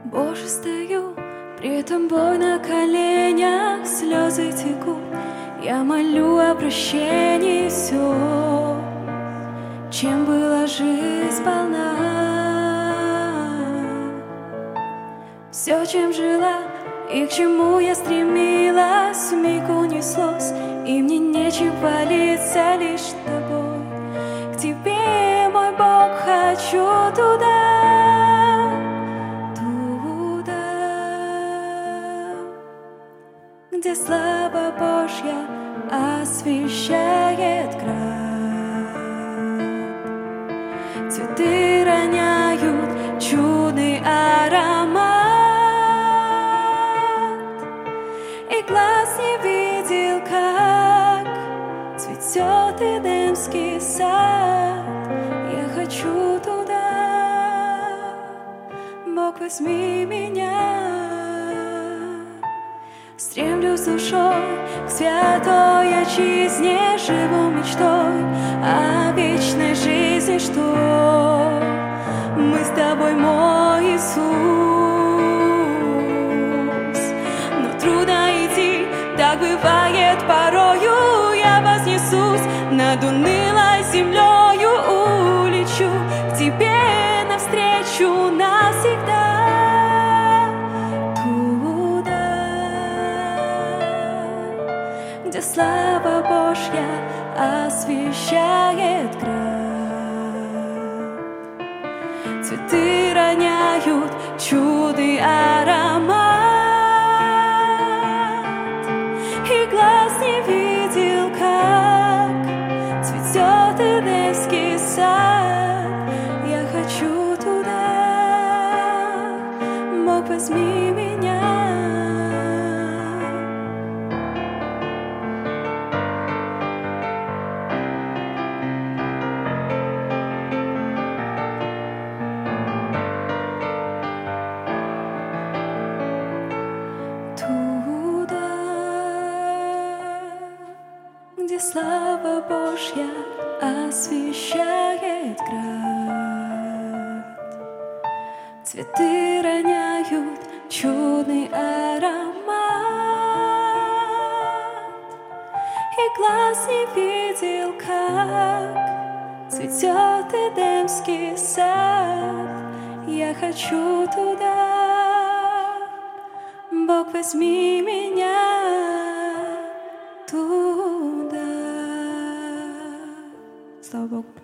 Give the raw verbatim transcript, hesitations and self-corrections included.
Боже, стою, при этом бой на коленях, слезы текут. Я молю о прощении все, чем была жизнь полна. Все, чем жила и к чему я стремилась, вмиг унеслось, и мне нечем хвалиться, лишь тобой. К тебе, мой Бог, хочу туда, туда, где слава Божья освещает град. Цветы роняют чудный аромат, и глаз не видел, как цветет Эдемский сад. Я хочу туда, Бог, возьми меня. Стремлюсь душой к святой отчизне, живу мечтой о вечной жизни, что мы с тобой, мой Иисус. Но трудно идти, так бывает порою. Я вознесусь над унылой землею, улечу к тебе навстречу навсегда. Где слава Божья освещает град. Цветы роняют чудный аромат, и глаз не видел, как цветет Эдемский сад. Я хочу туда, Бог, возьми меня. Где слава Божья освещает град. Цветы роняют чудный аромат, и глаз не видел, как цветет Эдемский сад. Я хочу туда, Бог, возьми меня туда. Слава Богу.